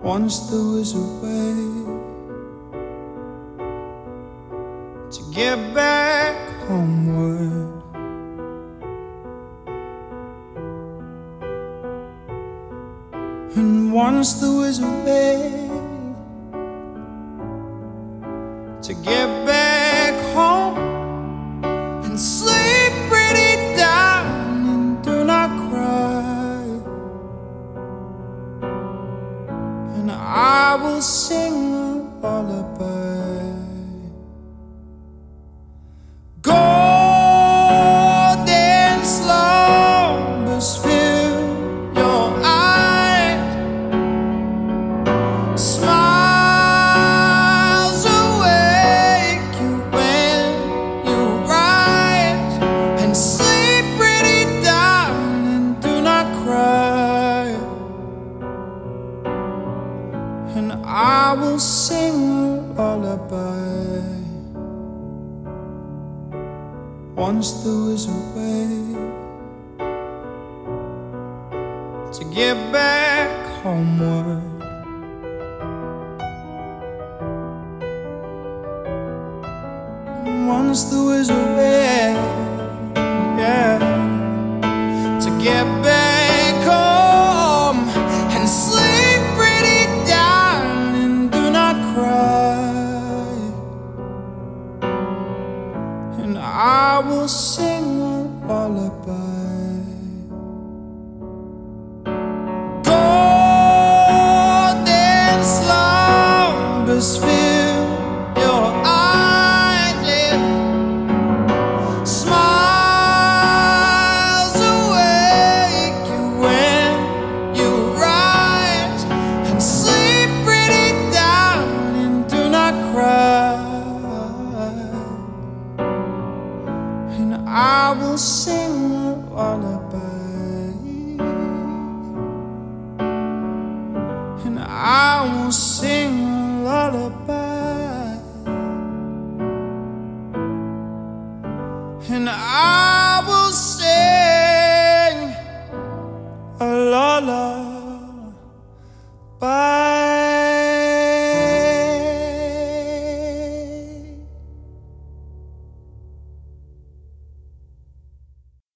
Once there was a way to get back homeward. And once there was a way to get back home and sleep pretty down and do not cry. And I will sing a lullaby. Golden slumbers fill your eyes, smiles awake you when you rise, and sleep pretty down and do not cry. And I will sing a lullaby. Once there was a way to get back homeward. And once there was a way, yeah, to get back home and sleep pretty down and do not cry. And I will sing a lullaby. Golden slumbers fill your eyes, yeah. Smiles awake you when you rise, and sleep pretty down and do not cry. And I will sing a lullaby. And I will sing a lullaby. And I will sing a lullaby.